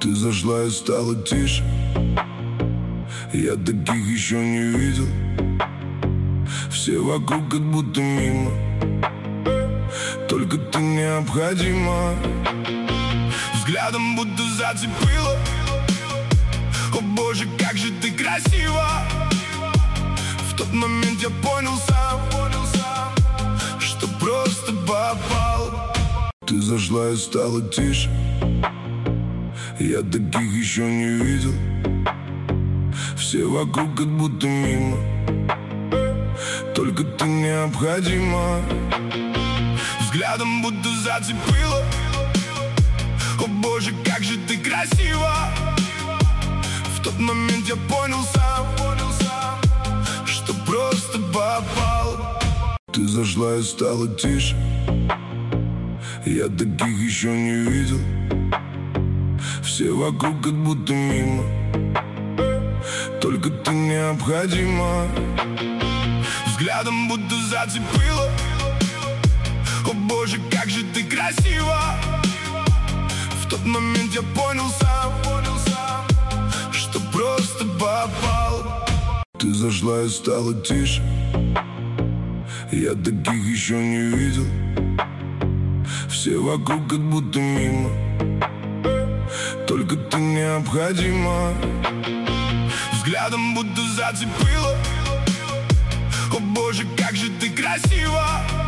Ты зашла и стало тише. Я таких еще не видел. Все вокруг как будто мимо. Только ты необходима. Взглядом будто зацепила. О боже, как же ты красива. В тот момент я понял сам, что просто попал. Ты зашла и стало тише. Я таких еще не видел. Все вокруг как будто мимо. Только ты необходима. Взглядом будто зацепила. О боже, как же ты красива. В тот момент я понял сам, что просто попал. Ты зашла и стало тише. Я таких еще не видел. Все вокруг как будто мимо. Только ты необходима. Взглядом будто зацепила. О боже, как же ты красива. В тот момент я понял сам, что просто попал. Ты зашла и стало тише. Я таких еще не видел. Все вокруг как будто мимо. Только ты необходима. Взглядом будто зацепила. О боже, как же ты красива.